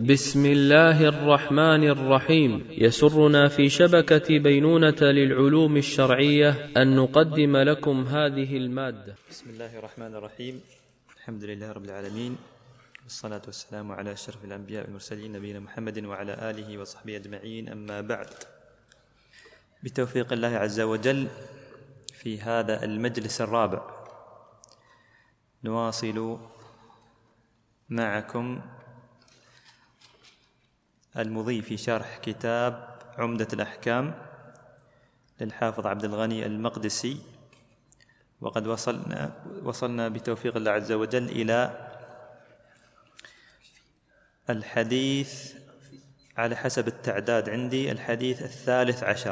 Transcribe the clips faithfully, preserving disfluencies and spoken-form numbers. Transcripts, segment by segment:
بسم الله الرحمن الرحيم. يسرنا في شبكة بينونة للعلوم الشرعية أن نقدم لكم هذه المادة. بسم الله الرحمن الرحيم. الحمد لله رب العالمين، والصلاة والسلام على أشرف الأنبياء والمرسلين نبينا محمد وعلى آله وصحبه أجمعين، أما بعد. بتوفيق الله عز وجل في هذا المجلس الرابع نواصل معكم المضي في شرح كتاب عمدة الأحكام للحافظ عبد الغني المقدسي، وقد وصلنا وصلنا بتوفيق الله عز وجل إلى الحديث على حسب التعداد عندي الحديث الثالث عشر،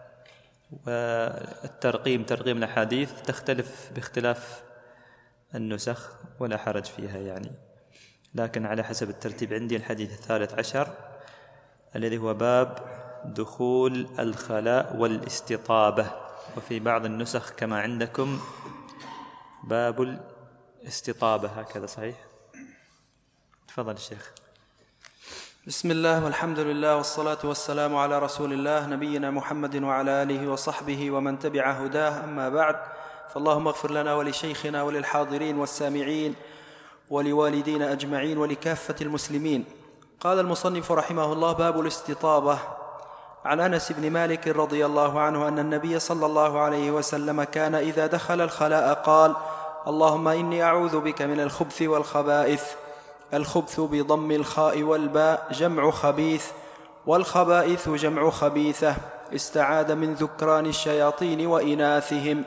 والترقيم ترقيم الأحاديث تختلف باختلاف النسخ ولا حرج فيها يعني، لكن على حسب الترتيب عندي الحديث الثالث عشر الذي هو باب دخول الخلاء والاستطابة، وفي بعض النسخ كما عندكم باب الاستطابة، هكذا صحيح؟ تفضل الشيخ. بسم الله والحمد لله والصلاة والسلام على رسول الله نبينا محمد وعلى آله وصحبه ومن تبع هداه، أما بعد، فاللهم اغفر لنا ولشيخنا وللحاضرين والسامعين ولوالدينا أجمعين ولكافة المسلمين. قال المصنف رحمه الله: باب الاستطابة. عن أنس بن مالك رضي الله عنه أن النبي صلى الله عليه وسلم كان إذا دخل الخلاء قال: اللهم إني أعوذ بك من الخبث والخبائث. الخبث بضم الخاء والباء جمع خبيث، والخبائث جمع خبيثة، استعاذ من ذكران الشياطين وإناثهم.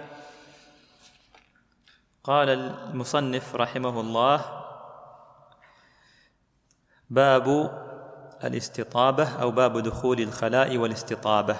قال المصنف رحمه الله: باب الاستطابة أو باب دخول الخلاء والاستطابة.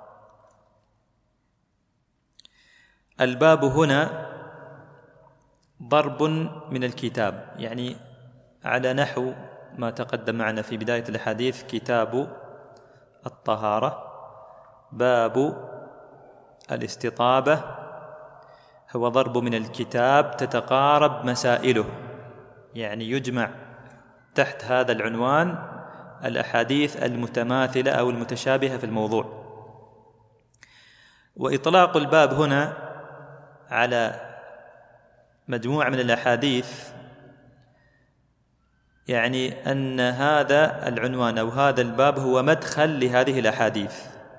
الباب هنا ضرب من الكتاب، يعني على نحو ما تقدم معنا في بداية الحديث كتاب الطهارة. باب الاستطابة هو ضرب من الكتاب تتقارب مسائله، يعني يجمع تحت هذا العنوان الأحاديث المتماثلة أو المتشابهة في الموضوع. وإطلاق الباب هنا على مجموعة من الأحاديث يعني أن هذا العنوان أو هذا الباب هو مدخل لهذه الأحاديث.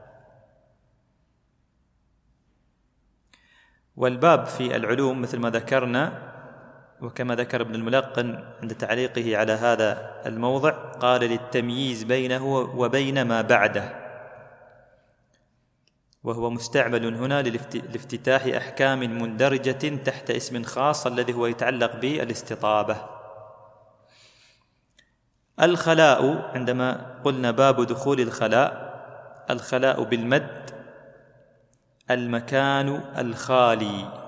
والباب في العلوم مثل ما ذكرنا وكما ذكر ابن الملقن عند تعليقه على هذا الموضع، قال: للتمييز بينه وبين ما بعده، وهو مستعمل هنا لافتتاح أحكام مندرجة تحت اسم خاص الذي هو يتعلق بالاستطابة. الخلاء، عندما قلنا باب دخول الخلاء، الخلاء بالمد المكان الخالي،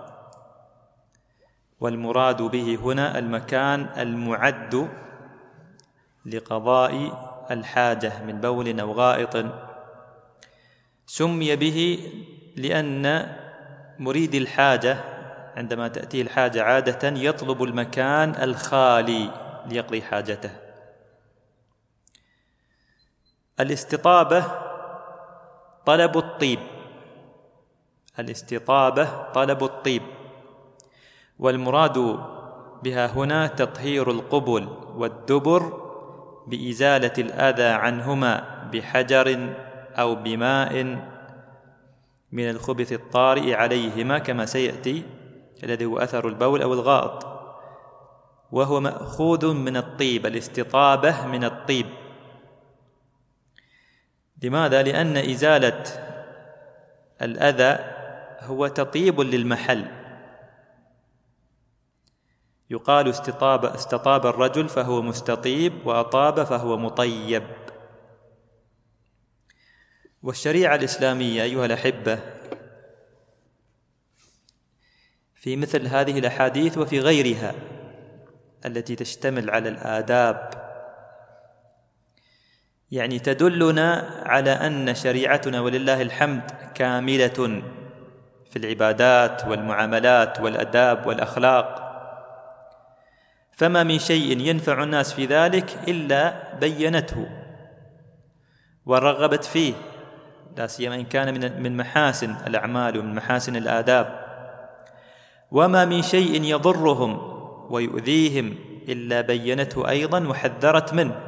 والمراد به هنا المكان المعد لقضاء الحاجة من بول أو غائط. سمي به لأن مريد الحاجة عندما تأتيه الحاجة عادة يطلب المكان الخالي ليقضي حاجته. الاستطابة طلب الطيب، الاستطابة طلب الطيب، والمراد بها هنا تطهير القبل والدبر بإزالة الأذى عنهما بحجر أو بماء من الخبث الطارئ عليهما، كما سيأتي، الذي هو أثر البول أو الغائط، وهو مأخوذ من الطيب، الاستطابة من الطيب. لماذا؟ لأن إزالة الأذى هو تطيب للمحل. يقال استطاب استطاب الرجل فهو مستطيب، وأطاب فهو مطيب. والشريعة الإسلامية أيها الأحبة في مثل هذه الأحاديث وفي غيرها التي تشتمل على الآداب يعني تدلنا على أن شريعتنا ولله الحمد كاملة في العبادات والمعاملات والأداب والأخلاق، فما من شيء ينفع الناس في ذلك إلا بينته ورغبت فيه، لا سيما إن كان من من محاسن الأعمال ومن محاسن الآداب. وما من شيء يضرهم ويؤذيهم إلا بينته أيضا وحذرت منه.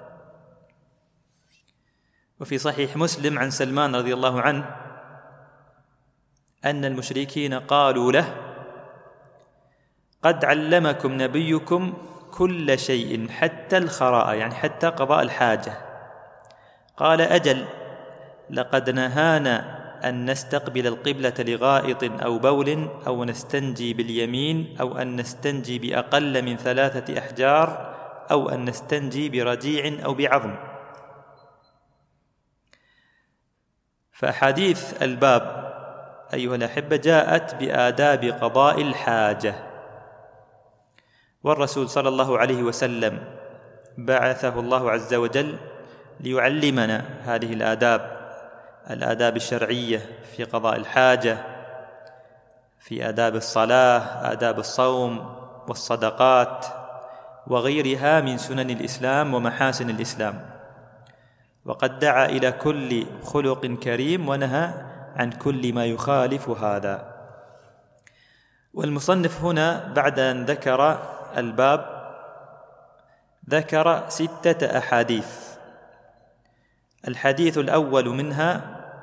وفي صحيح مسلم عن سلمان رضي الله عنه أن المشركين قالوا له: قد علمكم نبيكم كل شيء حتى الخراء، يعني حتى قضاء الحاجة. قال: أجل، لقد نهانا أن نستقبل القبلة لغائط أو بول أو نستنجي باليمين أو أن نستنجي بأقل من ثلاثة أحجار أو أن نستنجي برجيع أو بعظم. فأحاديث الباب أيها الأحبة جاءت بآداب قضاء الحاجة، والرسول صلى الله عليه وسلم بعثه الله عز وجل ليعلمنا هذه الآداب، الآداب الشرعية في قضاء الحاجة، في آداب الصلاة، آداب الصوم والصدقات وغيرها من سنن الإسلام ومحاسن الإسلام. وقد دعا إلى كل خلق كريم ونهى عن كل ما يخالف هذا. والمصنف هنا بعد أن ذكر الباب ذكر ستة أحاديث. الحديث الأول منها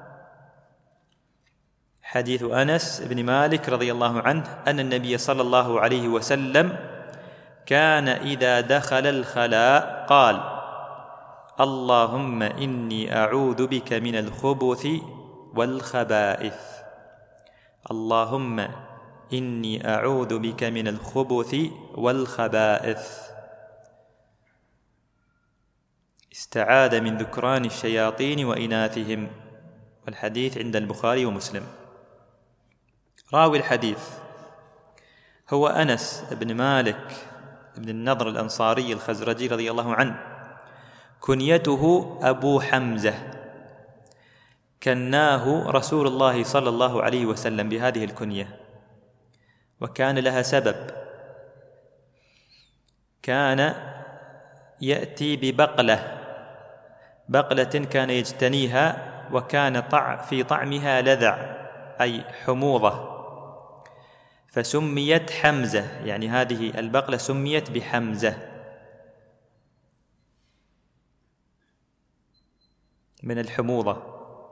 حديث أنس بن مالك رضي الله عنه أن النبي صلى الله عليه وسلم كان إذا دخل الخلاء قال: اللهم إني أعوذ بك من الخبث والخبائث. اللهم إني أعوذ بك من الخبث والخبائث. استعاذ من ذكران الشياطين وإناثهم. والحديث عند البخاري ومسلم. راوي الحديث هو أنس بن مالك بن النضر الأنصاري الخزرجي رضي الله عنه، كنيته أبو حمزة، كناه رسول الله صلى الله عليه وسلم بهذه الكنية، وكان لها سبب. كان يأتي ببقلة بقلة كان يجتنيها، وكان طع في طعمها لذع أي حموضة، فسميت حمزة، يعني هذه البقلة سميت بحمزة من الحموضة.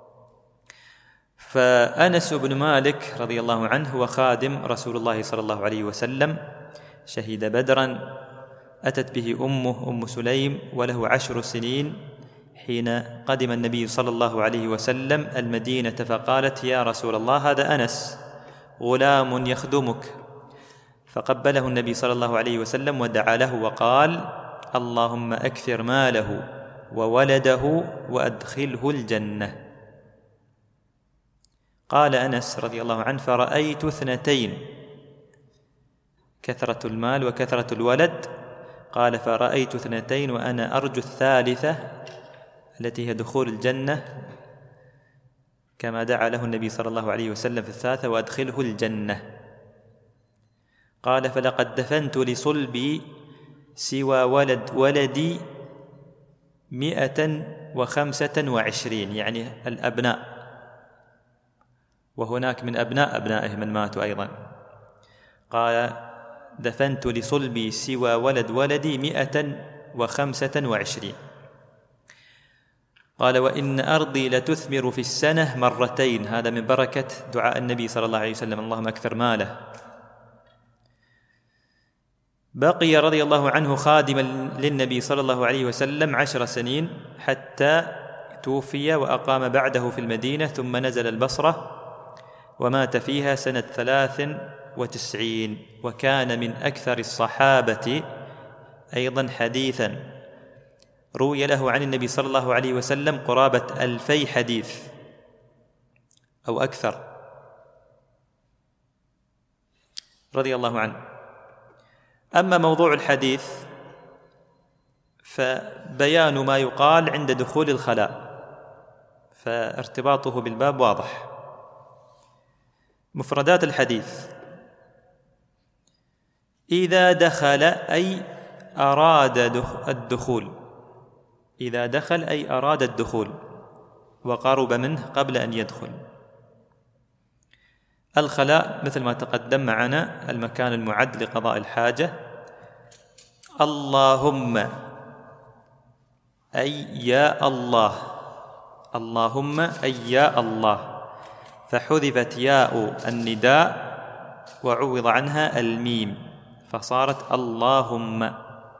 فأنس بن مالك رضي الله عنه هو خادم رسول الله صلى الله عليه وسلم، شهد بدرا، أتت به أمه أم سليم وله عشر سنين حين قدم النبي صلى الله عليه وسلم المدينة، فقالت: يا رسول الله، هذا أنس غلام يخدمك. فقبله النبي صلى الله عليه وسلم ودعا له وقال: اللهم أكثر ماله وولده وأدخله الجنة. قال أنس رضي الله عنه: فرأيت اثنتين، كثرة المال وكثرة الولد. قال: فرأيت اثنتين وأنا أرجو الثالثة التي هي دخول الجنة، كما دعا له النبي صلى الله عليه وسلم في الثالثة: وأدخله الجنة. قال: فلقد دفنت لصلبي سوى ولد ولدي مئة وخمسة وعشرين، يعني الأبناء، وهناك من أبناء أبنائه من ماتوا أيضا. قال: دفنت لصلبي سوى ولد ولدي مئة وخمسة وعشرين. قال: وإن أرضي لتثمر في السنة مرتين. هذا من بركة دعاء النبي صلى الله عليه وسلم: اللهم أكثر ماله. بقي رضي الله عنه خادما للنبي صلى الله عليه وسلم عشر سنين حتى توفي، وأقام بعده في المدينة، ثم نزل البصرة ومات فيها سنة ثلاث وتسعين، وكان من أكثر الصحابة أيضا حديثا. روي له عن النبي صلى الله عليه وسلم قرابة ألفي حديث أو أكثر رضي الله عنه. أما موضوع الحديث فبيان ما يقال عند دخول الخلاء، فارتباطه بالباب واضح. مفردات الحديث: إذا دخل أي أراد الدخول، إذا دخل أي أراد الدخول وقرب منه قبل أن يدخل. الخلاء مثل ما تقدم معنا المكان المعد لقضاء الحاجة. اللهم أي يا الله، اللهم أي يا الله، فحذفت ياء النداء وعوض عنها الميم فصارت اللهم.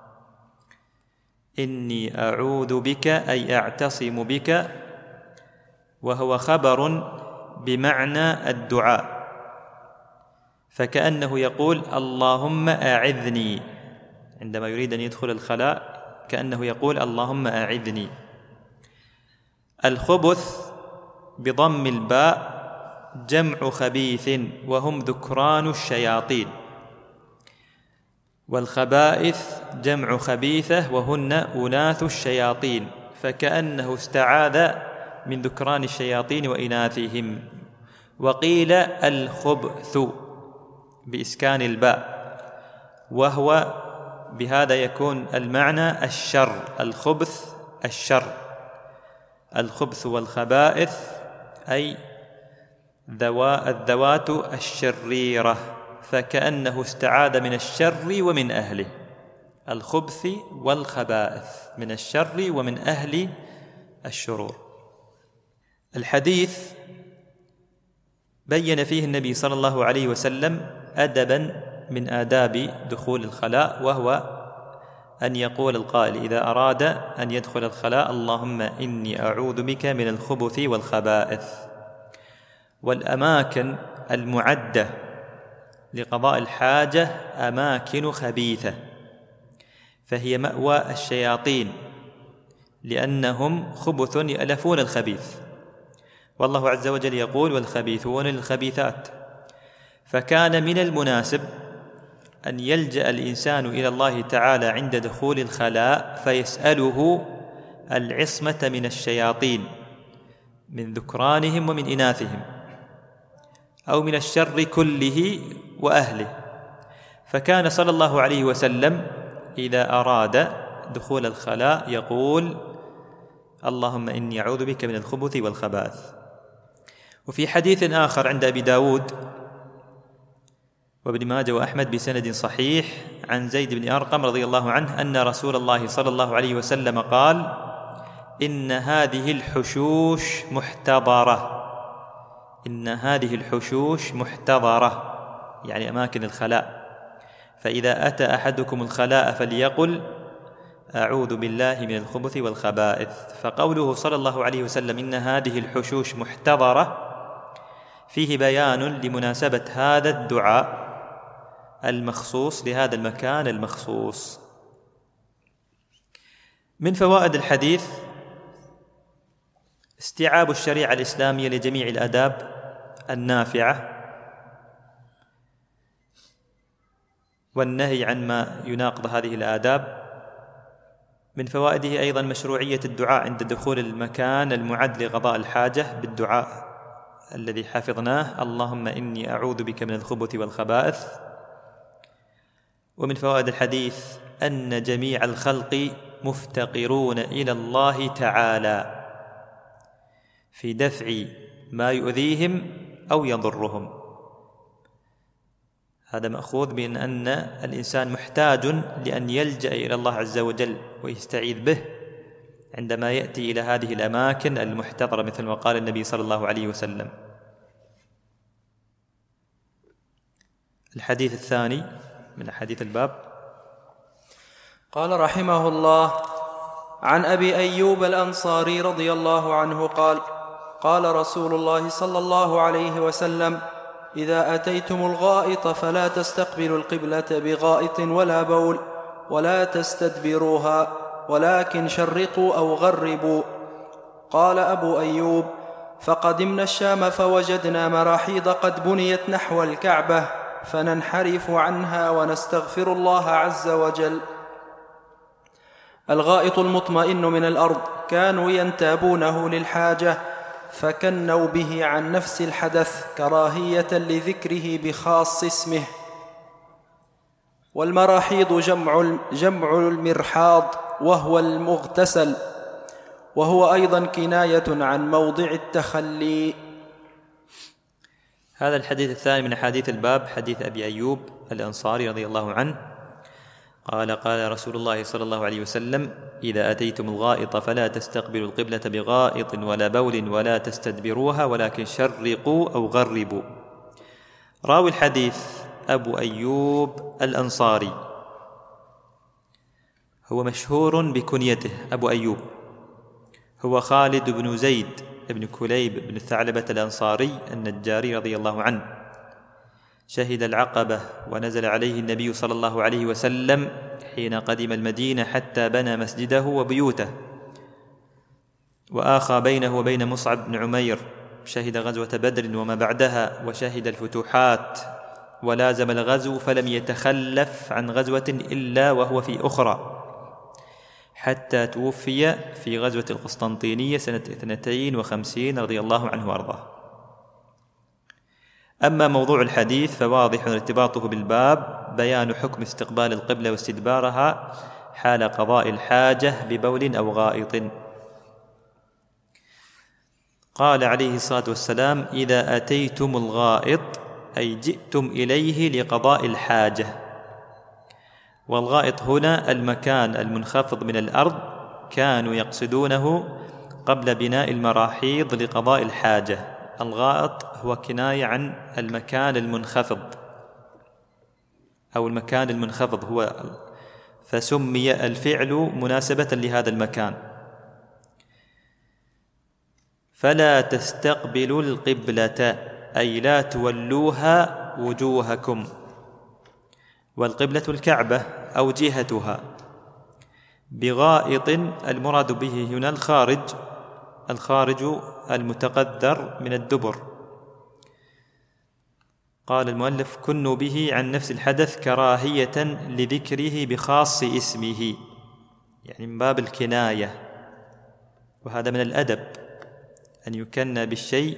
إني أعوذ بك أي أعتصم بك، وهو خبر بمعنى الدعاء، فكأنه يقول اللهم أعذني عندما يريد أن يدخل الخلاء، كأنه يقول اللهم أعذني. الخبث بضم الباء جمع خبيث وهم ذكران الشياطين، والخبائث جمع خبيثة وهن أناث الشياطين، فكأنه استعاذ من ذكران الشياطين وإناثهم. وقيل الخبث بإسكان الباء، وهو بهذا يكون المعنى الشر، الخبث الشر. الخبث والخبائث أي الذوات الشريرة، فكأنه استعاذ من الشر ومن أهله. الخبث والخبائث من الشر ومن أهل الشرور. الحديث بين فيه النبي صلى الله عليه وسلم أدبا من آداب دخول الخلاء، وهو أن يقول القائل إذا أراد أن يدخل الخلاء اللهم إني أعوذ بك من الخبث والخبائث. والأماكن المعدة لقضاء الحاجة أماكن خبيثة، فهي مأوى الشياطين لأنهم خبث يألفون الخبيث، والله عز وجل يقول والخبيثون للخبيثات. فكان من المناسب أن يلجأ الإنسان إلى الله تعالى عند دخول الخلاء فيسأله العصمة من الشياطين، من ذكرانهم ومن إناثهم، أو من الشر كله وأهله. فكان صلى الله عليه وسلم إذا أراد دخول الخلاء يقول اللهم إني أعوذ بك من الخبث والخبائث. وفي حديث آخر عند أبي داود وابن ماجه وأحمد بسند صحيح عن زيد بن أرقم رضي الله عنه أن رسول الله صلى الله عليه وسلم قال إن هذه الحشوش محتضرة، إن هذه الحشوش محتضرة يعني أماكن الخلاء، فإذا أتى أحدكم الخلاء فليقل أعوذ بالله من الخبث والخبائث. فقوله صلى الله عليه وسلم إن هذه الحشوش محتضرة فيه بيان لمناسبة هذا الدعاء المخصوص لهذا المكان المخصوص. من فوائد الحديث استيعاب الشريعة الإسلامية لجميع الآداب النافعة، والنهي عن ما يناقض هذه الآداب. من فوائده أيضا مشروعية الدعاء عند دخول المكان المعد لقضاء الحاجة بالدعاء الذي حفظناه اللهم إني أعوذ بك من الخبث والخبائث. ومن فوائد الحديث أن جميع الخلق مفتقرون إلى الله تعالى في دفع ما يؤذيهم أو يضرهم. هذا مأخوذ من أن الإنسان محتاج لأن يلجأ إلى الله عز وجل ويستعيذ به عندما يأتي إلى هذه الأماكن المحتضرة مثل ما قال النبي صلى الله عليه وسلم. الحديث الثاني من حديث الباب قال رحمه الله عن أبي أيوب الأنصاري رضي الله عنه قال قال رسول الله صلى الله عليه وسلم إذا أتيتم الغائط فلا تستقبلوا القبلة بغائط ولا بول ولا تستدبروها ولكن شرقوا أو غربوا. قال أبو أيوب فقدمنا الشام فوجدنا مراحيض قد بنيت نحو الكعبة فننحرف عنها ونستغفر الله عز وجل. الغائط المطمئن من الأرض كانوا ينتابونه للحاجة فكنوا به عن نفس الحدث كراهية لذكره بخاص اسمه. والمراحيض جمع جمع المرحاض وهو المغتسل، وهو أيضا كناية عن موضع التخلي. هذا الحديث الثاني من أحاديث الباب حديث أبي أيوب الأنصاري رضي الله عنه قال: قال رسول الله صلى الله عليه وسلم: إذا أتيتم الغائط فلا تستقبلوا القبلة بغائط ولا بول ولا تستدبروها ولكن شرقوا أو غربوا. راوي الحديث أبو أيوب الأنصاري، هو مشهور بكنيته أبو أيوب، هو خالد بن زيد بن كليب بن ثعلبة الأنصاري النجاري رضي الله عنه. شهد العقبة ونزل عليه النبي صلى الله عليه وسلم حين قدم المدينة حتى بنى مسجده وبيوته، وآخى بينه وبين مصعب بن عمير. شهد غزوة بدر وما بعدها، وشهد الفتوحات، ولازم الغزو فلم يتخلف عن غزوة إلا وهو في أخرى، حتى توفي في غزوة القسطنطينية سنة اثنتين وخمسين رضي الله عنه وأرضاه. أما موضوع الحديث فواضح ارتباطه بالباب، بيان حكم استقبال القبلة واستدبارها حال قضاء الحاجة ببول أو غائط. قال عليه الصلاة والسلام: إذا أتيتم الغائط أي جئتم إليه لقضاء الحاجة. والغائط هنا المكان المنخفض من الأرض، كانوا يقصدونه قبل بناء المراحيض لقضاء الحاجة. الغائط هو كناية عن المكان المنخفض أو المكان المنخفض هو، فسمي الفعل مناسبة لهذا المكان. فلا تستقبلوا القبلة أي لا تولوها وجوهكم، والقبلة الكعبة أو جهتها. بغائط المراد به هنا الخارج، الخارج المتقدر من الدبر. قال المؤلف: كنوا به عن نفس الحدث كراهية لذكره بخاص اسمه، يعني من باب الكناية، وهذا من الأدب أن يكنى بالشيء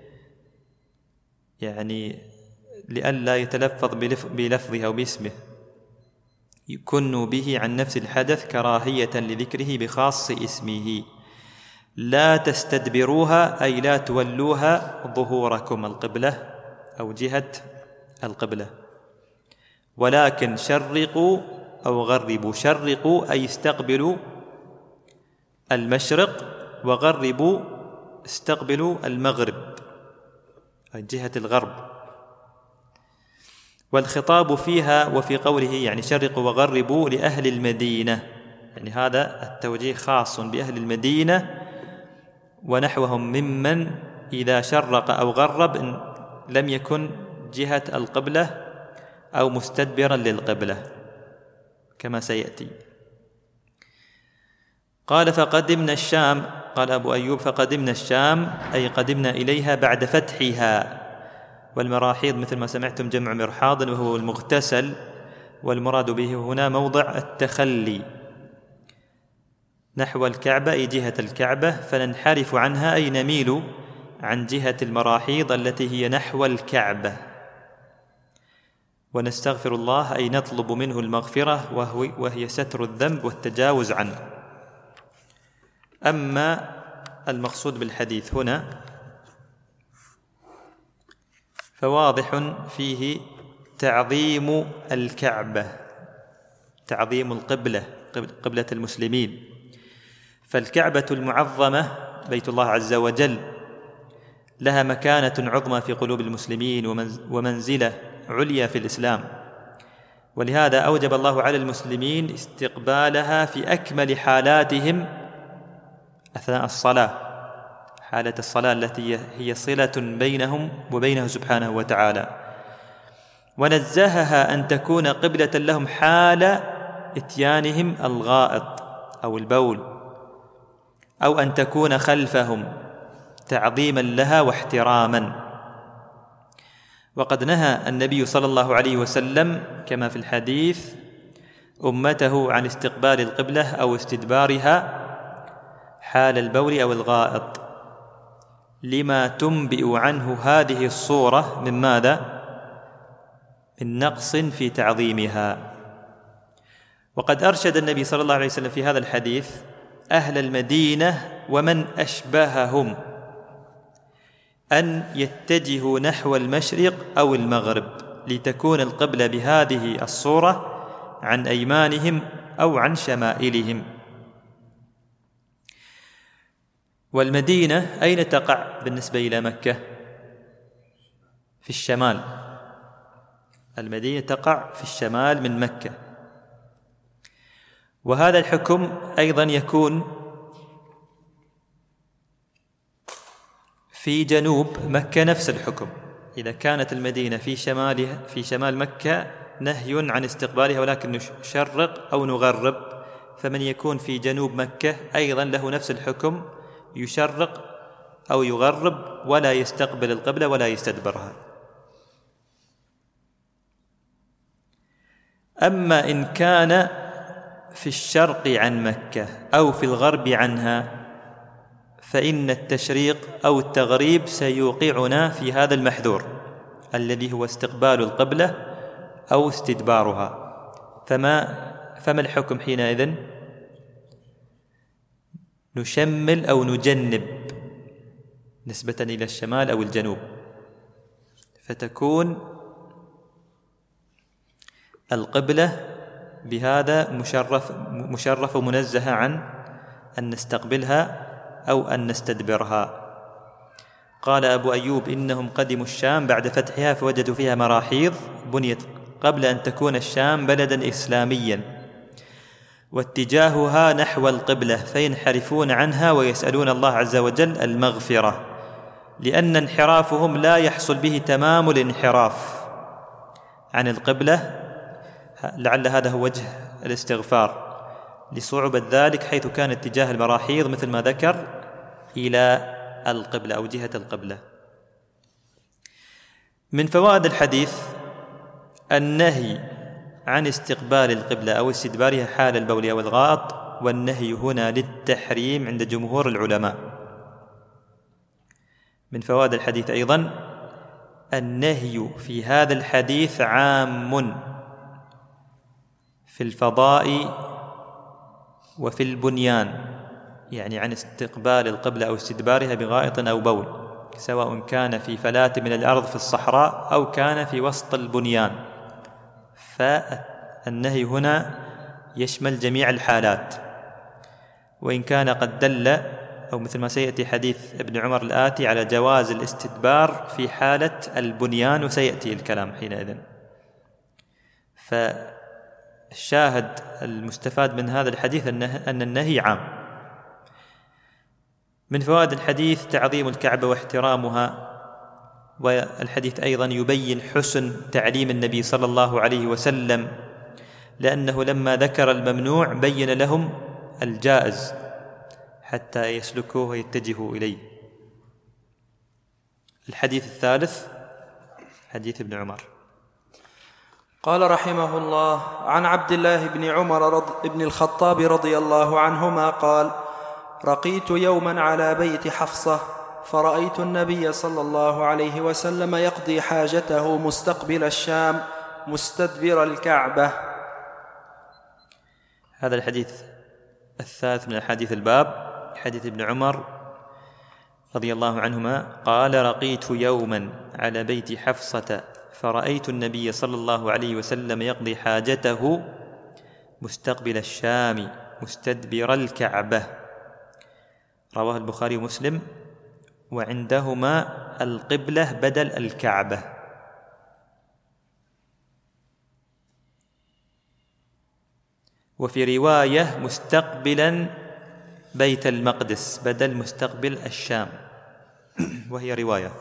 يعني لئلا يتلفظ بلفظه أو باسمه. كنوا به عن نفس الحدث كراهية لذكره بخاص اسمه. لا تستدبروها أي لا تولوها ظهوركم القبلة أو جهة القبلة، ولكن شرقوا أو غربوا. شرقوا أي استقبلوا المشرق، وغربوا استقبلوا المغرب أي جهة الغرب. والخطاب فيها وفي قوله يعني شرقوا وغربوا لأهل المدينة، يعني هذا التوجيه خاص بأهل المدينة ونحوهم ممن إذا شرق أو غرب إن لم يكن جهة القبلة أو مستدبرا للقبلة كما سيأتي. قال: فقدمنا الشام. قال أبو أيوب: فقدمنا الشام أي قدمنا إليها بعد فتحها. والمراحيض مثل ما سمعتم جمع مرحاض وهو المغتسل، والمراد به هنا موضع التخلي نحو الكعبة أي جهة الكعبة، فننحرف عنها أي نميل عن جهة المراحيض التي هي نحو الكعبة، ونستغفر الله أي نطلب منه المغفرة وهي ستر الذنب والتجاوز عنه. أما المقصود بالحديث هنا فواضح فيه تعظيم الكعبة، تعظيم القبلة، قبلة المسلمين. فالكعبة المعظمة بيت الله عز وجل لها مكانة عظمى في قلوب المسلمين ومنزلة عليا في الإسلام، ولهذا أوجب الله على المسلمين استقبالها في أكمل حالاتهم أثناء الصلاة، حالة الصلاة التي هي صلة بينهم وبينه سبحانه وتعالى، ونزهها أن تكون قبلة لهم حال إتيانهم الغائط أو البول، أو أن تكون خلفهم تعظيما لها واحتراما. وقد نهى النبي صلى الله عليه وسلم كما في الحديث أمته عن استقبال القبلة أو استدبارها حال البول أو الغائط، لما تنبئ عنه هذه الصورة من ماذا؟ من نقص في تعظيمها. وقد أرشد النبي صلى الله عليه وسلم في هذا الحديث أهل المدينة ومن أشبههم أن يتجهوا نحو المشرق أو المغرب لتكون القبلة بهذه الصورة عن أيمانهم أو عن شمائلهم. والمدينة أين تقع بالنسبة إلى مكة؟ في الشمال. المدينة تقع في الشمال من مكة، وهذا الحكم أيضا يكون في جنوب مكة نفس الحكم. إذا كانت المدينة في شمالها في شمال مكة نهي عن استقبالها ولكن نشرق أو نغرب، فمن يكون في جنوب مكة أيضا له نفس الحكم، يشرق أو يغرب ولا يستقبل القبلة ولا يستدبرها. أما إن كان في الشرق عن مكة أو في الغرب عنها فإن التشريق أو التغريب سيوقعنا في هذا المحذور الذي هو استقبال القبلة أو استدبارها. فما فما الحكم حينئذ؟ نشمل أو نجنب نسبة إلى الشمال أو الجنوب، فتكون القبلة بهذا مشرف مشرف ومنزهة عن أن نستقبلها أو أن نستدبرها. قال أبو أيوب: إنهم قدموا الشام بعد فتحها فوجدوا فيها مراحيض بنيت قبل أن تكون الشام بلدا إسلاميا، واتجاهها نحو القبلة، فينحرفون عنها ويسألون الله عز وجل المغفرة، لأن انحرافهم لا يحصل به تمام الانحراف عن القبلة، لعل هذا هو وجه الاستغفار لصعوبة ذلك، حيث كان اتجاه المراحيض مثل ما ذكر إلى القبلة أو جهة القبلة. من فوائد الحديث النهي عن استقبال القبلة أو استدبارها حال البول أو الغائط، والنهي هنا للتحريم عند جمهور العلماء. من فوائد الحديث أيضا النهي في هذا الحديث عام في الفضاء وفي البنيان، يعني عن استقبال القبلة أو استدبارها بغائط أو بول، سواء كان في فلاة من الأرض في الصحراء أو كان في وسط البنيان، فالنهي هنا يشمل جميع الحالات. وإن كان قد دل أو مثل ما سيأتي حديث ابن عمر الآتي على جواز الاستدبار في حالة البنيان، وسيأتي الكلام حينئذ. فالشاهد المستفاد من هذا الحديث أن النهي عام. من فوائد الحديث تعظيم الكعبة واحترامها، والحديث أيضا يبين حسن تعليم النبي صلى الله عليه وسلم، لأنه لما ذكر الممنوع بين لهم الجائز حتى يسلكوه ويتجهوا إليه. الحديث الثالث حديث ابن عمر. قال رحمه الله: عن عبد الله بن عمر رض... بن الخطاب رضي الله عنهما قال: رقيت يوما على بيت حفصة فرأيت النبي صلى الله عليه وسلم يقضي حاجته مستقبل الشام مستدبر الكعبة. هذا الحديث الثالث من الحديث الباب، حديث ابن عمر رضي الله عنهما قال: رقيت يوما على بيت حفصة فرأيت النبي صلى الله عليه وسلم يقضي حاجته مستقبل الشام مستدبر الكعبة. رواه البخاري ومسلم، وعندهما القبلة بدل الكعبة. وفي رواية مستقبلا بيت المقدس بدل مستقبل الشام، وهي روايات.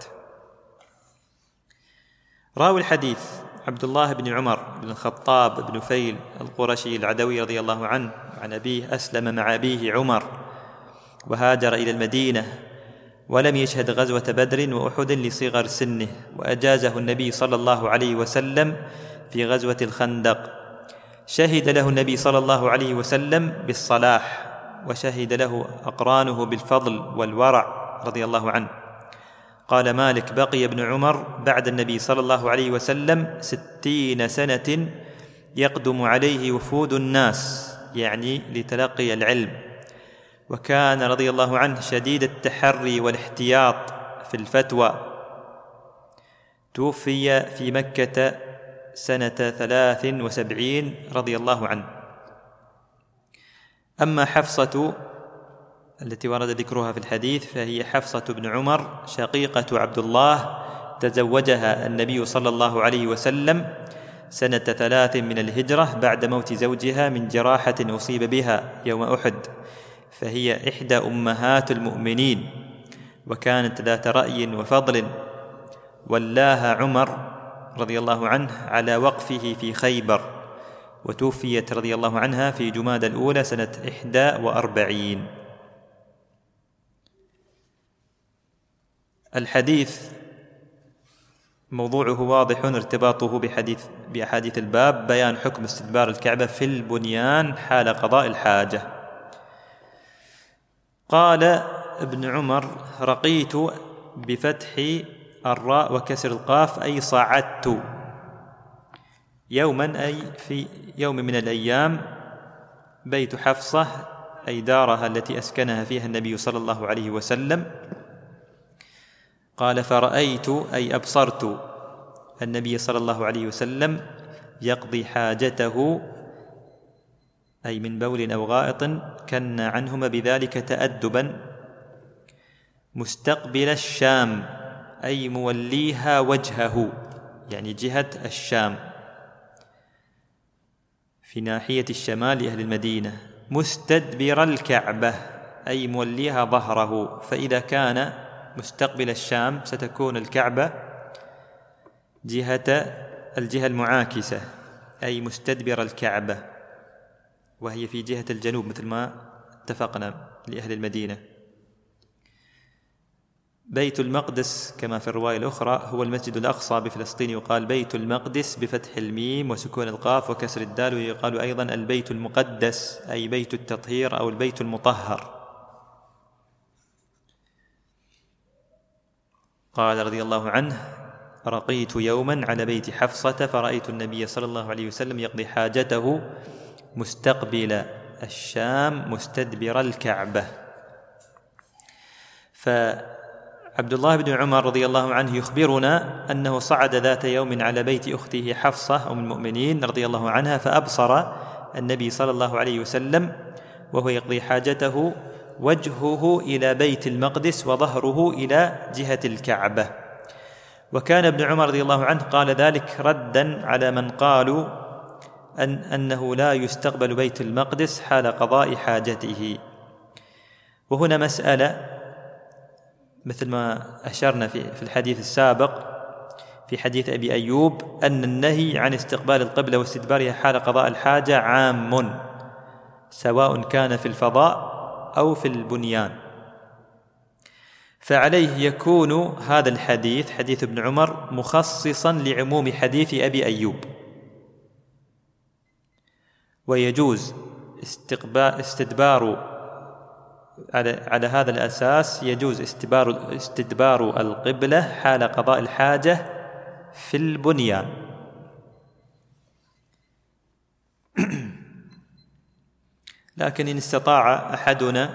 راوي الحديث عبد الله بن عمر بن الخطاب بن فيل القرشي العدوي رضي الله عنه، عن أبيه أسلم مع أبيه عمر وهاجر إلى المدينة، ولم يشهد غزوة بدر وأحد لصغر سنه، وأجازه النبي صلى الله عليه وسلم في غزوة الخندق. شهد له النبي صلى الله عليه وسلم بالصلاح، وشهد له أقرانه بالفضل والورع رضي الله عنه. قال مالك: بقي ابن عمر بعد النبي صلى الله عليه وسلم ستين سنة يقدم عليه وفود الناس يعني لتلقي العلم، وكان رضي الله عنه شديد التحري والاحتياط في الفتوى. توفي في مكة سنة ثلاث وسبعين رضي الله عنه. أما حفصة التي ورد ذكرها في الحديث فهي حفصة بن عمر شقيقة عبد الله، تزوجها النبي صلى الله عليه وسلم سنة ثلاث من الهجرة بعد موت زوجها من جراحة أصيب بها يوم أحد، فهي إحدى أمهات المؤمنين، وكانت ذات رأي وفضل، ولاها عمر رضي الله عنه على وقفه في خيبر، وتوفيت رضي الله عنها في جمادى الأولى سنة إحدى وأربعين. الحديث موضوعه واضح ارتباطه بحديث بأحاديث الباب، بيان حكم استدبار الكعبة في البنيان حال قضاء الحاجة. قال ابن عمر: رقيت بفتح الراء وكسر القاف أي صعدت، يوما أي في يوم من الأيام، بيت حفصة أي دارها التي أسكنها فيها النبي صلى الله عليه وسلم. قال: فرأيت أي أبصرت النبي صلى الله عليه وسلم يقضي حاجته أي من بول أو غائط كن عنهما بذلك تأدبا، مستقبل الشام أي موليها وجهه يعني جهة الشام في ناحية الشمال لأهل المدينة، مستدبر الكعبة أي موليها ظهره، فإذا كان مستقبل الشام ستكون الكعبة جهة الجهة المعاكسة أي مستدبر الكعبة، وهي في جهة الجنوب مثل ما اتفقنا لأهل المدينة. بيت المقدس كما في الرواية الأخرى هو المسجد الأقصى بفلسطين، يقال بيت المقدس بفتح الميم وسكون القاف وكسر الدال، ويقال أيضا البيت المقدس أي بيت التطهير أو البيت المطهر. قال رضي الله عنه: رقيت يوما على بيت حفصة فرأيت النبي صلى الله عليه وسلم يقضي حاجته مستقبل الشام مستدبر الكعبة. فعبد الله بن عمر رضي الله عنه يخبرنا أنه صعد ذات يوم على بيت أخته حفصة أم المؤمنين رضي الله عنها، فأبصر النبي صلى الله عليه وسلم وهو يقضي حاجته وجهه إلى بيت المقدس وظهره إلى جهة الكعبة. وكان ابن عمر رضي الله عنه قال ذلك ردا على من قالوا أن أنه لا يستقبل بيت المقدس حال قضاء حاجته. وهنا مسألة مثل ما أشرنا في في الحديث السابق في حديث أبي أيوب أن النهي عن استقبال القبلة واستدبارها حال قضاء الحاجة عام سواء كان في الفضاء أو في البنيان، فعليه يكون هذا الحديث حديث ابن عمر مخصصا لعموم حديث أبي أيوب، ويجوز استدبار على, على هذا الأساس يجوز استدبار, استدبار القبلة حال قضاء الحاجة في البنيان. لكن إن استطاع أحدنا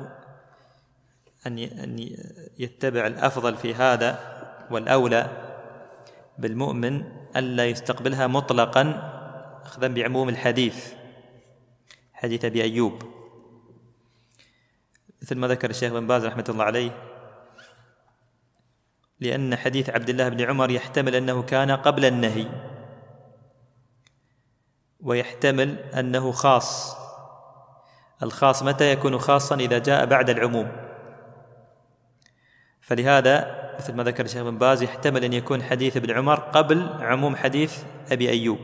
أن يتبع الأفضل في هذا والأولى بالمؤمن ألا يستقبلها مطلقا أخذا بعموم الحديث حديث أبي أيوب، مثل ما ذكر الشيخ بن باز رحمة الله عليه، لأن حديث عبد الله بن عمر يحتمل أنه كان قبل النهي، ويحتمل أنه خاص. الخاص متى يكون خاصا؟ إذا جاء بعد العموم. فلهذا مثل ما ذكر الشيخ بن باز يحتمل أن يكون حديث ابن عمر قبل عموم حديث أبي أيوب،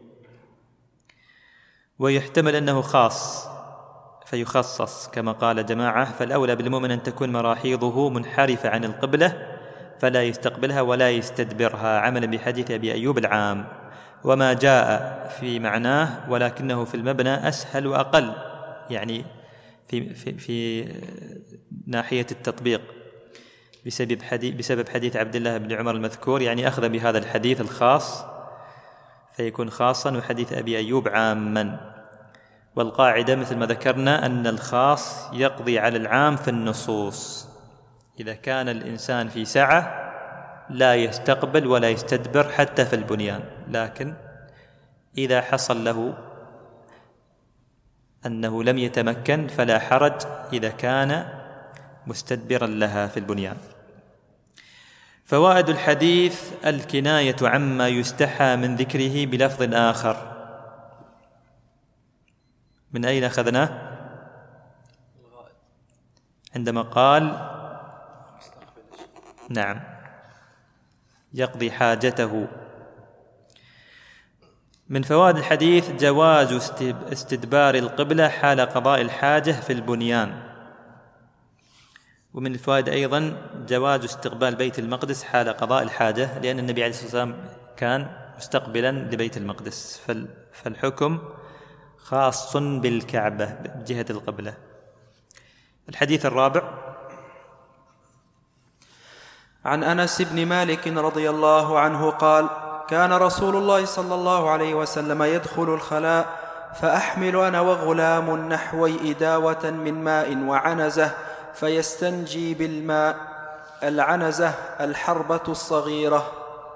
ويحتمل أنه خاص فيخصص كما قال جماعة. فالأولى بالمؤمن أن تكون مراحيضه منحرفة عن القبلة فلا يستقبلها ولا يستدبرها عملا بحديث أبي أيوب العام، وما جاء في معناه ولكنه في المبنى أسهل وأقل، يعني في, في, في ناحية التطبيق بسبب حديث, بسبب حديث عبد الله بن عمر المذكور، يعني أخذ بهذا الحديث الخاص فيكون خاصا، وحديث أبي أيوب عاما. والقاعدة مثل ما ذكرنا أن الخاص يقضي على العام في النصوص. إذا كان الإنسان في سعة لا يستقبل ولا يستدبر حتى في البنيان، لكن إذا حصل له أنه لم يتمكن فلا حرج إذا كان مستدبرا لها في البنيان. فوائد الحديث: الكناية عما يستحى من ذكره بلفظ آخر. من أين أخذناه؟ عندما قال نعم يقضي حاجته. من فوائد الحديث جواز استدبار القبلة حال قضاء الحاجة في البنيان. ومن الفوائد أيضا جواز استقبال بيت المقدس حال قضاء الحاجة، لأن النبي عليه الصلاة والسلام كان مستقبلا لبيت المقدس، فالحكم خاص بالكعبة بجهة القبلة. الحديث الرابع: عن أنس بن مالك رضي الله عنه قال: كان رسول الله صلى الله عليه وسلم يدخل الخلاء فأحمل أنا وغلام نحوي إداوة من ماء وعنزة فيستنجي بالماء. العنزة الحربة الصغيرة.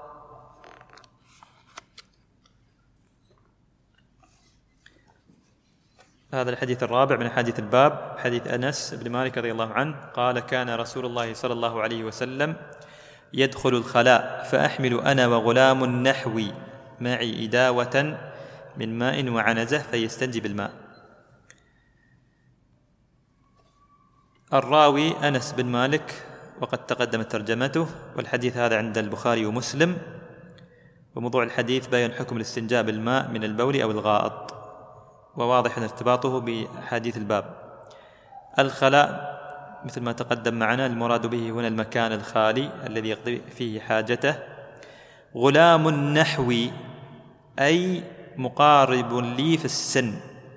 هذا الحديث الرابع من حديث الباب، حديث أنس بن مالك رضي الله عنه قال: كان رسول الله صلى الله عليه وسلم يدخل الخلاء فأحمل أنا وغلام نحوي معي إداوة من ماء وعنزة فيستنجي بالماء. الراوي أنس بن مالك، وقد تقدمت ترجمته، والحديث هذا عند البخاري ومسلم. وموضوع الحديث بيان حكم الاستنجاء بالماء من البول أو الغائط، وواضح ارتباطه بحديث الباب. الخلاء مثل ما تقدم معنا المراد به هنا المكان الخالي الذي يقضي فيه حاجته. غلام نحوي أي مقارب لي في السن،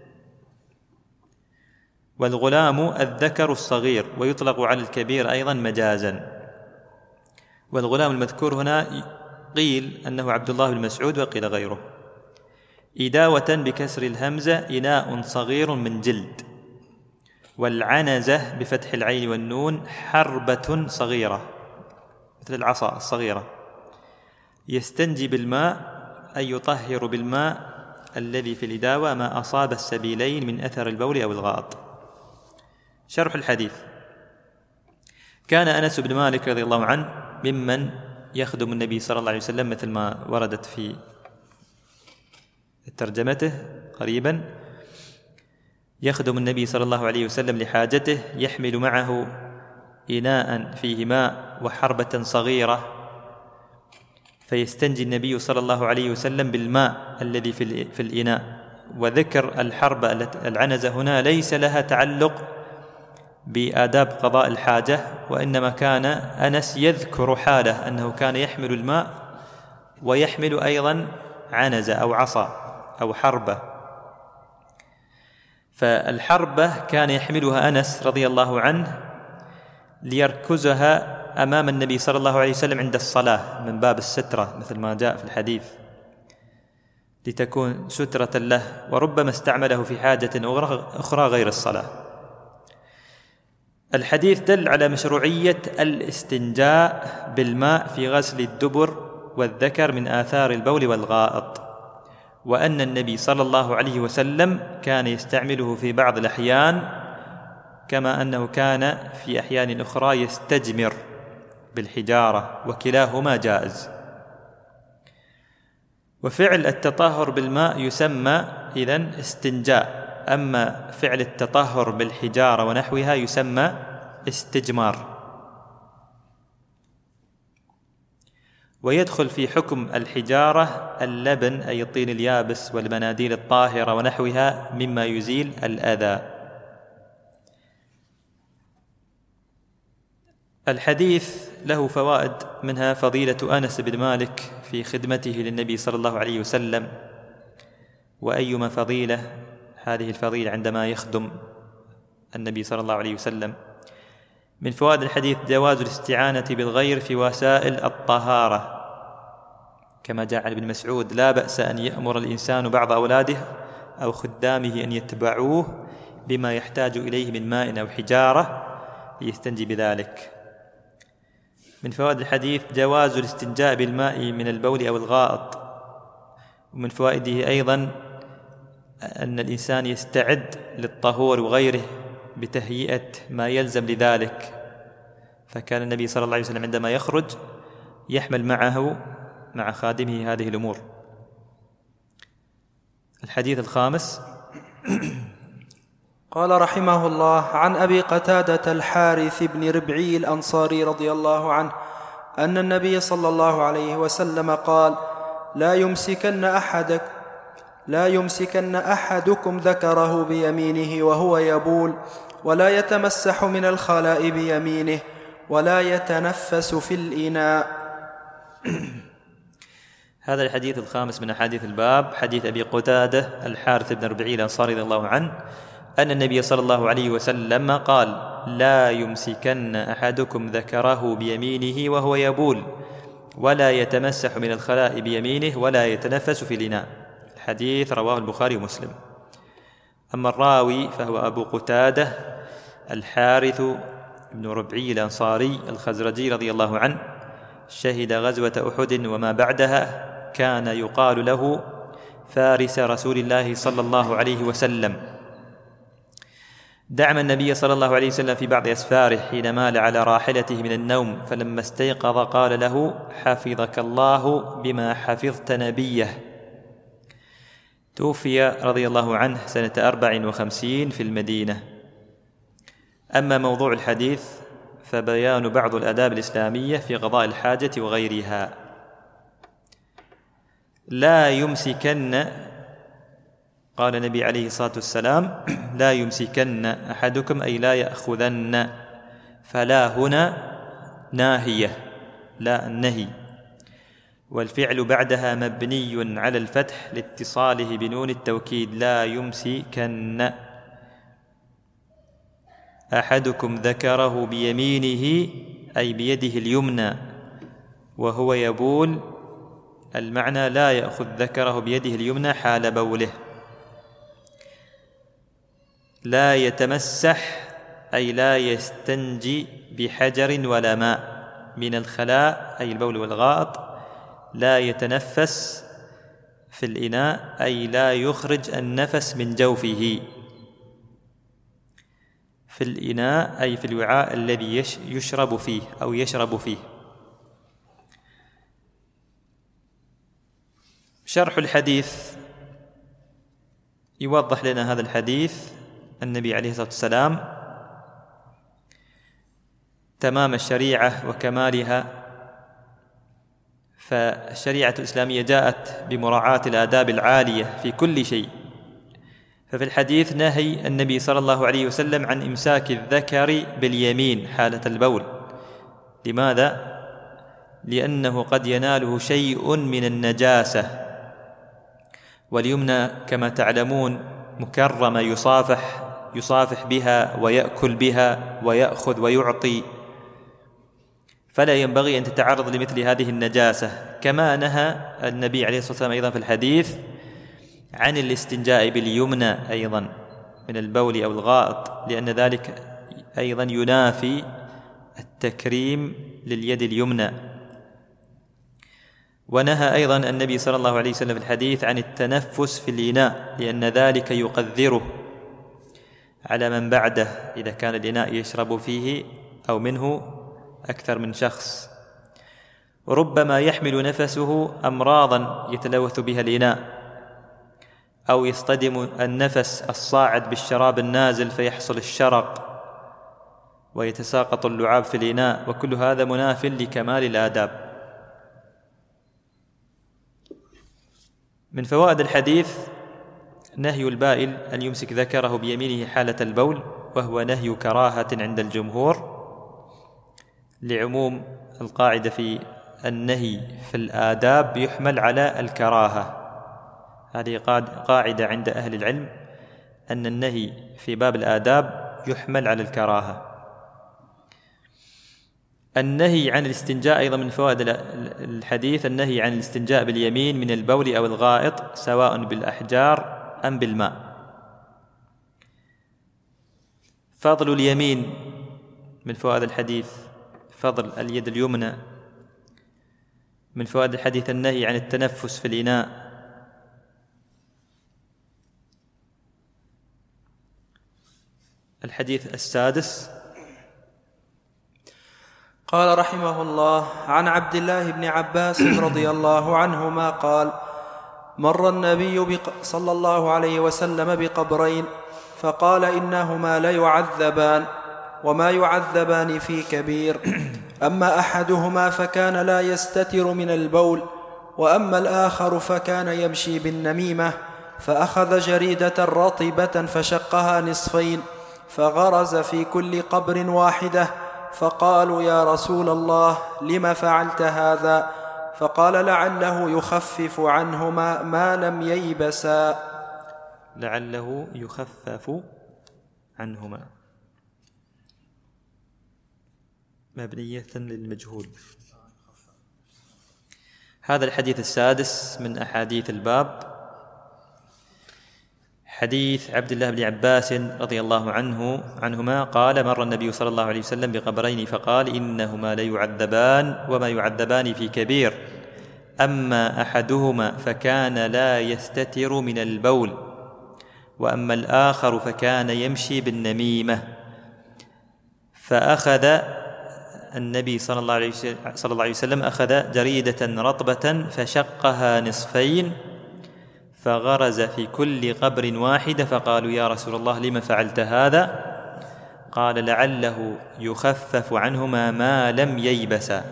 والغلام الذكر الصغير، ويطلق على الكبير أيضا مجازا. والغلام المذكور هنا قيل أنه عبد الله بن مسعود وقيل غيره. إداوة بكسر الهمزة إناء صغير من جلد. والعنزة بفتح العين والنون حربة صغيرة مثل العصا الصغيرة. يستنجي بالماء أي يطهر بالماء الذي في الإداوة ما أصاب السبيلين من أثر البول أو الغائط. شرح الحديث: كان أنس بن مالك رضي الله عنه ممن يخدم النبي صلى الله عليه وسلم مثل ما وردت في ترجمته قريبا، يخدم النبي صلى الله عليه وسلم لحاجته، يحمل معه إناء فيه ماء وحربة صغيرة، فيستنجي النبي صلى الله عليه وسلم بالماء الذي في الإناء. وذكر الحربة العنزة هنا ليس لها تعلق بآداب قضاء الحاجة، وإنما كان أنس يذكر حاله أنه كان يحمل الماء ويحمل أيضا عنزة أو عصا أو حربة. فالحربة كان يحملها أنس رضي الله عنه ليركزها أمام النبي صلى الله عليه وسلم عند الصلاة من باب السترة مثل ما جاء في الحديث، لتكون سترة له، وربما استعمله في حاجة أخرى غير الصلاة. الحديث دل على مشروعية الاستنجاء بالماء في غسل الدبر والذكر من آثار البول والغائط، وأن النبي صلى الله عليه وسلم كان يستعمله في بعض الأحيان، كما أنه كان في أحيان أخرى يستجمر بالحجارة، وكلاهما جائز. وفعل التطهر بالماء يسمى إذن استنجاء، أما فعل التطهر بالحجارة ونحوها يسمى استجمار. ويدخل في حكم الحجارة اللبن أي الطين اليابس والمناديل الطاهرة ونحوها مما يزيل الأذى. الحديث له فوائد، منها فضيلة أنس بن مالك في خدمته للنبي صلى الله عليه وسلم، وأيما فضيلة هذه الفضيلة عندما يخدم النبي صلى الله عليه وسلم. من فوائد الحديث جواز الاستعانة بالغير في وسائل الطهارة، كما جاء عن ابن مسعود: لا بأس أن يأمر الإنسان بعض أولاده أو خدامه أن يتبعوه بما يحتاج إليه من ماء أو حجارة ليستنجي بذلك. من فوائد الحديث جواز الاستنجاء بالماء من البول أو الغائط. ومن فوائده أيضا أن الإنسان يستعد للطهور وغيره بتهيئة ما يلزم لذلك، فكان النبي صلى الله عليه وسلم عندما يخرج يحمل معه مع خادمه هذه الأمور. الحديث الخامس: قال رحمه الله: عن أبي قتادة الحارث بن ربعي الأنصاري رضي الله عنه أن النبي صلى الله عليه وسلم قال: لا يمسكن أحدك لا يمسكن أحدكم ذكره بيمينه وهو يبول، ولا يتمسح من الخلاء بيمينه، ولا يتنفس في الإناء. هذا الحديث الخامس من أحاديث الباب، حديث أبي قتادة الحارث بن ربعي الأنصاري رضي الله عنه أن النبي صلى الله عليه وسلم قال: لا يمسكن أحدكم ذكره بيمينه وهو يبول، ولا يتمسح من الخلاء بيمينه، ولا يتنفس في الإناء. الحديث رواه البخاري ومسلم. أما الراوي فهو أبو قتادة الحارث بن ربعي الأنصاري الخزرجي رضي الله عنه، شهد غزوة أحد وما بعدها، كان يقال له فارس رسول الله صلى الله عليه وسلم. دعم النبي صلى الله عليه وسلم في بعض أسفاره حين مال على راحلته من النوم، فلما استيقظ قال له: حفظك الله بما حفظت نبيه. توفي رضي الله عنه سنة أربع وخمسين في المدينة. أما موضوع الحديث فبيان بعض الآداب الإسلامية في قضاء الحاجة وغيرها. لا يمسكن، قال النبي عليه الصلاة والسلام: لا يمسكن أحدكم، أي لا يأخذن، فلا هنا ناهية، لا النهي، والفعل بعدها مبني على الفتح لاتصاله بنون التوكيد. لا يمسكن أحدكم ذكره بيمينه، أي بيده اليمنى، وهو يبول، المعنى لا يأخذ ذكره بيده اليمنى حال بوله. لا يتمسح، أي لا يستنجي بحجر ولا ماء من الخلاء، أي البول والغائط. لا يتنفس في الإناء، أي لا يخرج النفس من جوفه. في الإناء أي في الوعاء الذي يشرب فيه أو يشرب فيه. شرح الحديث يوضح لنا هذا الحديث النبي عليه الصلاة والسلام تمام الشريعة وكمالها. فالشريعة الإسلامية جاءت بمراعاة الآداب العالية في كل شيء. ففي الحديث نهي النبي صلى الله عليه وسلم عن إمساك الذكر باليمين حالة البول. لماذا؟ لأنه قد يناله شيء من النجاسة، واليمنى كما تعلمون مكرمة، يصافح يصافح بها ويأكل بها ويأخذ ويعطي، فلا ينبغي أن تتعرض لمثل هذه النجاسة. كما نهى النبي عليه الصلاة والسلام أيضا في الحديث عن الاستنجاء باليمنى أيضا من البول أو الغائط، لأن ذلك أيضا ينافي التكريم لليد اليمنى. ونهى أيضا النبي صلى الله عليه وسلم في الحديث عن التنفس في الإناء، لأن ذلك يقذره على من بعده إذا كان الإناء يشرب فيه أو منه أكثر من شخص، وربما يحمل نفسه أمراضا يتلوث بها الإناء، أو يصطدم النفس الصاعد بالشراب النازل فيحصل الشرق ويتساقط اللعاب في الإناء، وكل هذا مناف لكمال الآداب. من فوائد الحديث نهي البائل أن يمسك ذكره بيمينه حالة البول، وهو نهي كراهة عند الجمهور، لعموم القاعدة في النهي في الآداب يحمل على الكراهة. هذه قاعدة عند أهل العلم، أن النهي في باب الآداب يحمل على الكراهة. النهي عن الاستنجاء أيضا من فوائد الحديث النهي عن الاستنجاء باليمين من البول أو الغائط سواء بالأحجار أم بالماء. فضل اليمين من فوائد الحديث، فضل اليد اليمنى. من فوائد الحديث النهي عن التنفس في الإناء. الحديث السادس. قال رحمه الله: عن عبد الله بن عباس رضي الله عنهما قال: مر النبي بق... صلى الله عليه وسلم بقبرين فقال: إنهما ليعذبان وما يعذبان في كبير، أما أحدهما فكان لا يستتر من البول، وأما الآخر فكان يمشي بالنميمة، فأخذ جريدة رطبة فشقها نصفين فغرز في كل قبر واحدة، فقالوا: يا رسول الله لم فعلت هذا؟ فقال: لعله يخفف عنهما ما لم ييبسا. لعله يخفف عنهما مبنية للمجهول. هذا الحديث السادس من أحاديث الباب، حديث عبد الله بن عباس رضي الله عنه عنهما قال: مر النبي صلى الله عليه وسلم بقبرين فقال: إنهما ليعذبان وما يعذبان في كبير، أما أحدهما فكان لا يستتر من البول، وأما الآخر فكان يمشي بالنميمة. فأخذ النبي صلى الله عليه صلى الله عليه وسلم أخذ جريدة رطبة فشقها نصفين فغرز في كل قبر واحدة، فقالوا: يا رسول الله لم فعلت هذا؟ قال: لعله يخفف عنهما ما لم ييبسا.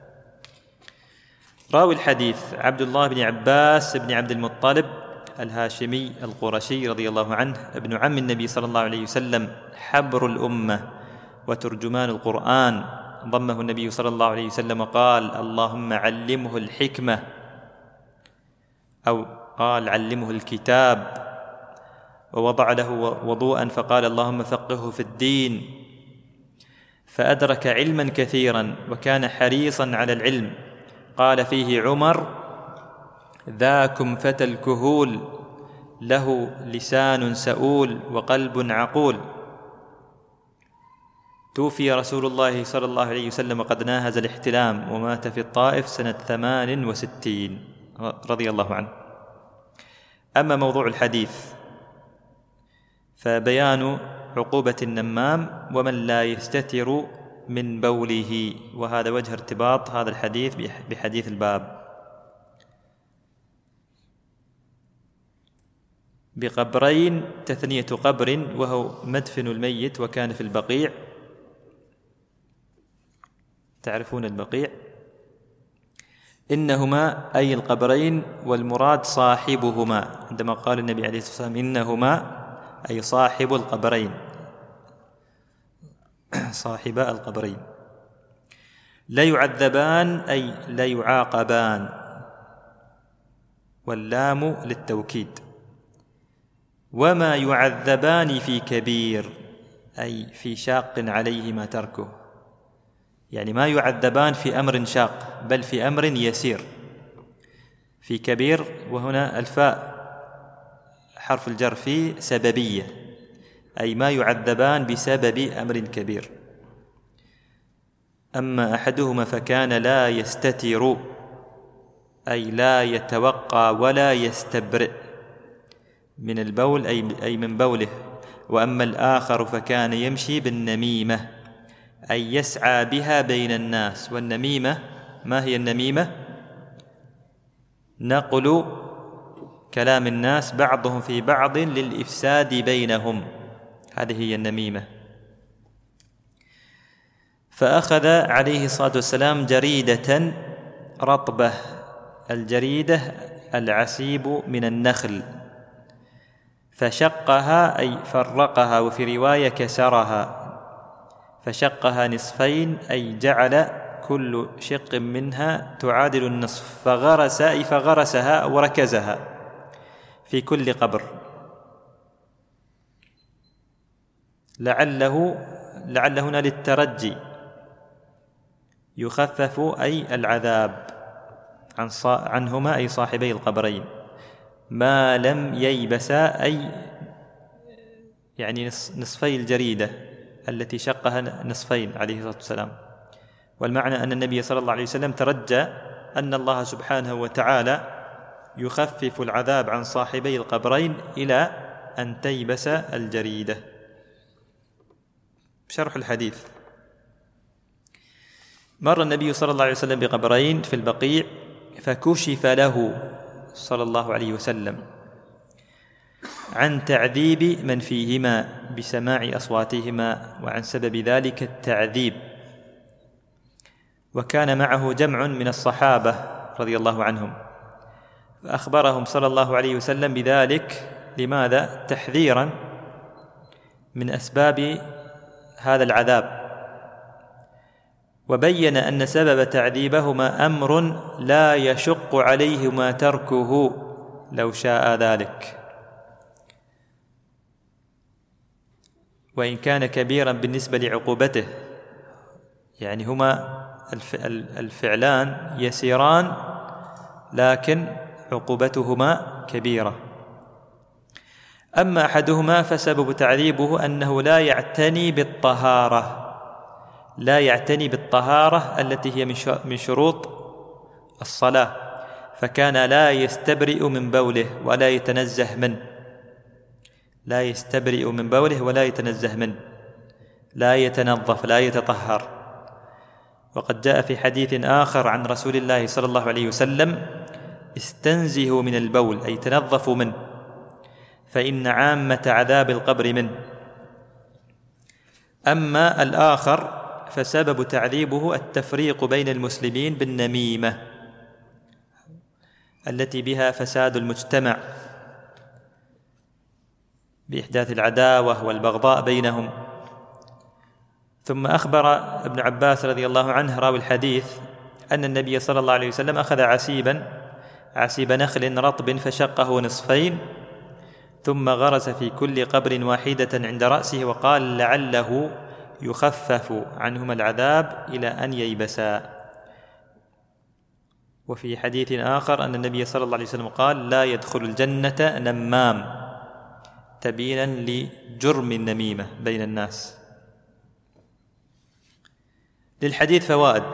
راوي الحديث عبد الله بن عباس بن عبد المطلب الهاشمي القرشي رضي الله عنه، ابن عم النبي صلى الله عليه وسلم، حبر الأمة وترجمان القرآن. ضمه النبي صلى الله عليه وسلم وقال: اللهم علمه الحكمة، أو قال: علمه الكتاب. ووضع له وضوءا فقال: اللهم فقهه في الدين. فأدرك علما كثيرا وكان حريصا على العلم. قال فيه عمر: ذاكم فتى الكهول، له لسان سؤول وقلب عقول. توفي رسول الله صلى الله عليه وسلم وقد ناهز الاحتلام، ومات في الطائف سنة ثمان وستين رضي الله عنه. أما موضوع الحديث فبيان عقوبة النمام ومن لا يستتر من بوله، وهذا وجه ارتباط هذا الحديث بحديث الباب. بقبرين تثنية قبر وهو مدفن الميت، وكان في البقيع. تعرفون البقيع؟ إنهما أي القبرين، والمراد صاحبهما، عندما قال النبي عليه الصلاة والسلام إنهما أي صاحب القبرين، صاحب القبرين. لا يعذبان أي لا يعاقبان، واللام للتوكيد. وما يعذبان في كبير أي في شاق عليهما تركه، يعني ما يعذبان في أمر شاق بل في أمر يسير. في كبير، وهنا الفاء حرف الجر في سببية، أي ما يعذبان بسبب أمر كبير. أما أحدهما فكان لا يستتر أي لا يتوقى ولا يستبرئ من البول أي من بوله. وأما الآخر فكان يمشي بالنميمة أي يسعى بها بين الناس. والنميمة، ما هي النميمة؟ نقل كلام الناس بعضهم في بعض للإفساد بينهم، هذه هي النميمة. فأخذ عليه الصلاة والسلام جريدة رطبة، الجريدة العسيب من النخل، فشقها أي فرقها، وفي رواية كسرها. فشقها نصفين أي جعل كل شق منها تعادل النصف، فغرس أي فغرسها وركزها في كل قبر. لعله لعل هنا للترجي، يخفف أي العذاب عن عنهما أي صاحبي القبرين ما لم ييبسا، أي يعني نصفي الجريدة التي شقها نصفين عليه الصلاة والسلام. والمعنى أن النبي صلى الله عليه وسلم ترجى أن الله سبحانه وتعالى يخفف العذاب عن صاحبي القبرين إلى أن تيبس الجريدة. شرح الحديث: مر النبي صلى الله عليه وسلم بقبرين في البقيع فكشف له صلى الله عليه وسلم عن تعذيب من فيهما بسماع أصواتهما وعن سبب ذلك التعذيب، وكان معه جمع من الصحابة رضي الله عنهم، فأخبرهم صلى الله عليه وسلم بذلك. لماذا؟ تحذيرا من أسباب هذا العذاب، وبين أن سبب تعذيبهما أمر لا يشق عليهما تركه لو شاء ذلك، وإن كان كبيرا بالنسبة لعقوبته، يعني هما الفعلان يسيران لكن عقوبتهما كبيرة. أما أحدهما فسبب تعذيبه أنه لا يعتني بالطهارة لا يعتني بالطهارة التي هي من شروط الصلاة، فكان لا يستبرئ من بوله ولا يتنزه منه لا يستبرئ من بوله ولا يتنزه منه لا يتنظف لا يتطهر. وقد جاء في حديث آخر عن رسول الله صلى الله عليه وسلم: استنزهوا من البول، أي تنظفوا منه، فإن عامة عذاب القبر منه. أما الآخر فسبب تعذيبه التفريق بين المسلمين بالنميمة التي بها فساد المجتمع بإحداث العداوة والبغضاء بينهم. ثم أخبر ابن عباس رضي الله عنه راوي الحديث أن النبي صلى الله عليه وسلم أخذ عسيبا عسيب نخل رطب فشقه نصفين، ثم غرس في كل قبر واحدة عند رأسه، وقال: لعله يخفف عنهما العذاب إلى أن ييبسا. وفي حديث آخر أن النبي صلى الله عليه وسلم قال: لا يدخل الجنة نمام، تبينا لجرم النميمة بين الناس. للحديث فوائد،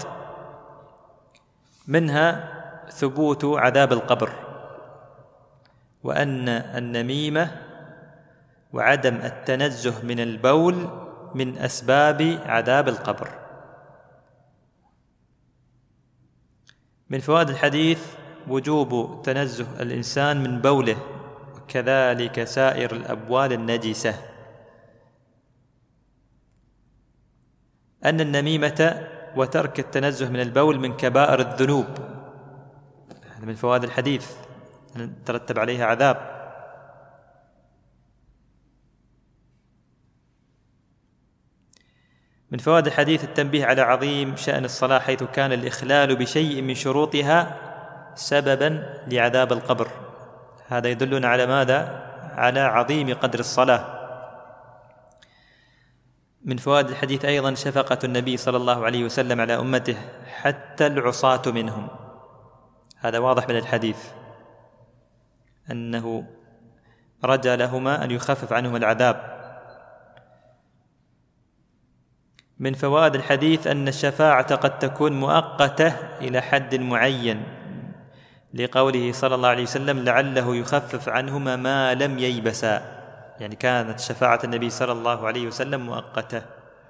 منها ثبوت عذاب القبر، وأن النميمة وعدم التنزه من البول من أسباب عذاب القبر. من فوائد الحديث وجوب تنزه الإنسان من بوله، وكذلك سائر الأبوال النجسة. أن النميمة وترك التنزه من البول من كبائر الذنوب، هذا من فوائد الحديث، ترتب عليها عذاب. من فوائد الحديث التنبيه على عظيم شأن الصلاة، حيث كان الإخلال بشيء من شروطها سببا لعذاب القبر. هذا يدلنا على ماذا؟ على عظيم قدر الصلاة. من فوائد الحديث أيضا شفقة النبي صلى الله عليه وسلم على أمته حتى العصاة منهم، هذا واضح من الحديث أنه رجى لهما أن يخفف عنهم العذاب. من فوائد الحديث أن الشفاعة قد تكون مؤقتة إلى حد معين، لقوله صلى الله عليه وسلم: لعله يخفف عنهما ما لم ييبسا، يعني كانت شفاعة النبي صلى الله عليه وسلم مؤقتة.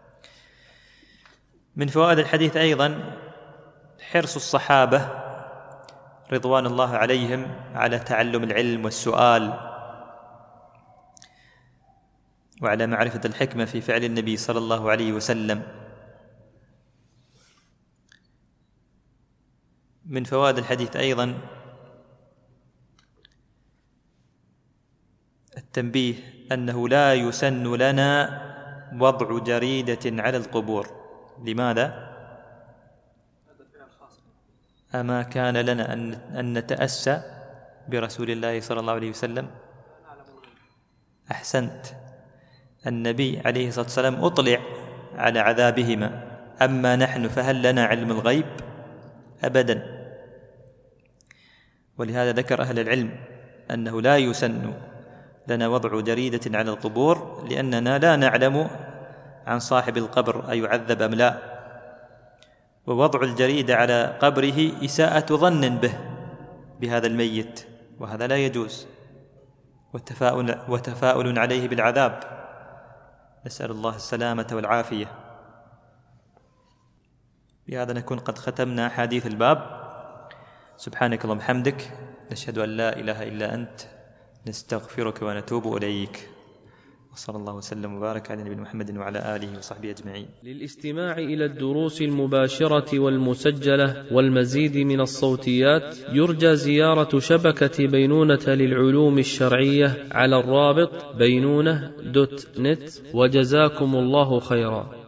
من فوائد الحديث أيضا حرص الصحابة رضوان الله عليهم على تعلم العلم والسؤال، وعلى معرفة الحكمة في فعل النبي صلى الله عليه وسلم. من فوائد الحديث أيضا التنبيه أنه لا يسن لنا وضع جريدة على القبور. لماذا؟ أما كان لنا أن نتأسى برسول الله صلى الله عليه وسلم؟ أحسنت. النبي عليه الصلاة والسلام أطلع على عذابهما، أما نحن فهل لنا علم الغيب؟ أبدا. ولهذا ذكر أهل العلم أنه لا يسن لنا وضع جريدة على القبور، لأننا لا نعلم عن صاحب القبر أيعذب أم لا، ووضع الجريدة على قبره إساءة ظن به بهذا الميت، وهذا لا يجوز، وتفاؤل, وتفاؤل عليه بالعذاب، نسأل الله السلامة والعافية. بهذا نكون قد ختمنا أحاديث الباب. سبحانك اللهم وبحمدك، نشهد أن لا إله إلا أنت، نستغفرك ونتوب إليك. وصلى الله وسلم وبارك على نبينا محمد وعلى آله وصحبه أجمعين. للاستماع إلى الدروس المباشرة والمسجلة والمزيد من الصوتيات يرجى زيارة شبكة بينونة للعلوم الشرعية على الرابط بينونة دوت نت. وجزاكم الله خيرا.